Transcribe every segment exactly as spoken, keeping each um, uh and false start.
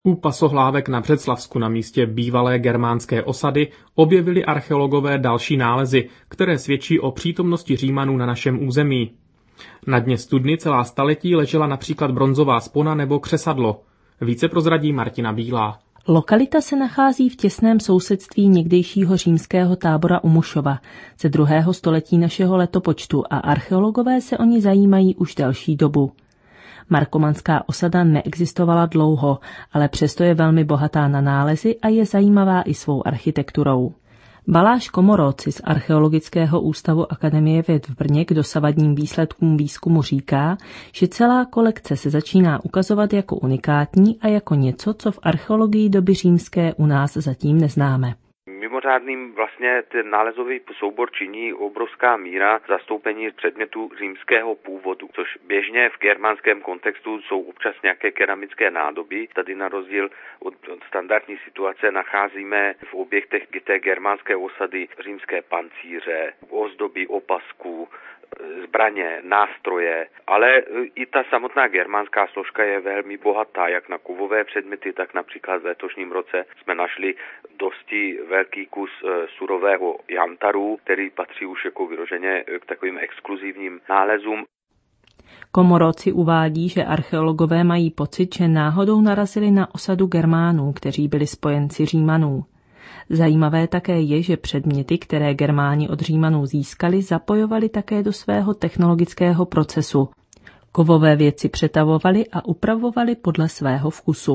U Pasohlávek na Břeclavsku na místě bývalé germánské osady objevili archeologové další nálezy, které svědčí o přítomnosti Římanů na našem území. Na dně studny celá staletí ležela například bronzová spona nebo křesadlo. Více prozradí Martina Bílá. Lokalita se nachází v těsném sousedství někdejšího římského tábora u Mušova ze druhého století našeho letopočtu a archeologové se o ní zajímají už delší dobu. Markomanská osada neexistovala dlouho, ale přesto je velmi bohatá na nálezy a je zajímavá i svou architekturou. Baláš Komorowcy z Archeologického ústavu Akademie věd v Brně k dosavadním výsledkům výzkumu říká, že celá kolekce se začíná ukazovat jako unikátní a jako něco, co v archeologii doby římské u nás zatím neznáme. Mimořádným vlastně ten nálezový soubor činí obrovská míra zastoupení předmětů římského původu, což běžně v germánském kontextu jsou občas nějaké keramické nádoby. Tady na rozdíl od standardní situace nacházíme v objektech té germánské osady římské pancíře, ozdoby opasků, zbraně, nástroje, ale i ta samotná germánská složka je velmi bohatá, jak na kovové předměty, tak například v letošním roce jsme našli dosti velký kus surového jantaru, který patří už jako vyloženě k takovým exkluzivním nálezům. Komorowcy uvádí, že archeologové mají pocit, že náhodou narazili na osadu Germánů, kteří byli spojenci Římanů. Zajímavé také je, že předměty, které Germáni od Římanů získali, zapojovali také do svého technologického procesu. Kovové věci přetavovali a upravovali podle svého vkusu.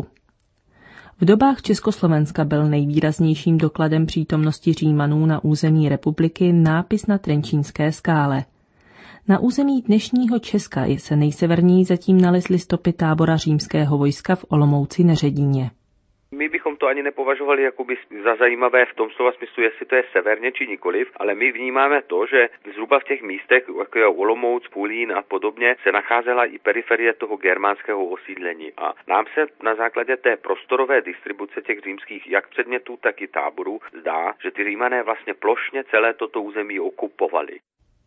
V dobách Československa byl nejvýraznějším dokladem přítomnosti Římanů na území republiky nápis na Trenčínské skále. Na území dnešního Česka se nejseverněji zatím nalezly stopy tábora římského vojska v Olomouci Neředíně. My bychom to ani nepovažovali jakoby za zajímavé v tom slova smyslu, jestli to je severně či nikoliv, ale my vnímáme to, že zhruba v těch místech, jako je Olomouc, Půlín a podobně, se nacházela i periferie toho germánského osídlení. A nám se na základě té prostorové distribuce těch římských jak předmětů, tak i táborů zdá, že ty Římané vlastně plošně celé toto území okupovali.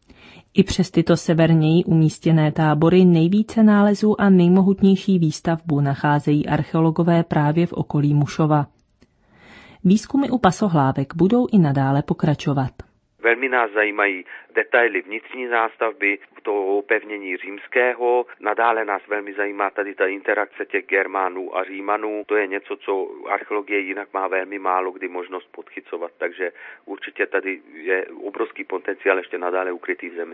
I přes tyto severněji umístěné tábory nejvíce nálezů a nejmohutnější výstavbu nacházejí archeologové právě v okolí Mušova. Výzkumy u Pasohlávek budou i nadále pokračovat. Velmi nás zajímají detaily vnitřní zástavby, toho opevnění římského. Nadále nás velmi zajímá tady ta interakce těch Germánů a Římanů. To je něco, co archeologie jinak má velmi málo kdy možnost podchycovat, takže určitě tady je obrovský potenciál ještě nadále ukrytý v zemi.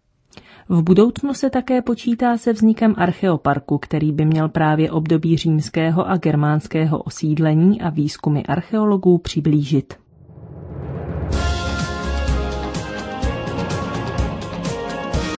V budoucnu se také počítá se vznikem archeoparku, který by měl právě období římského a germánského osídlení a výzkumy archeologů přiblížit.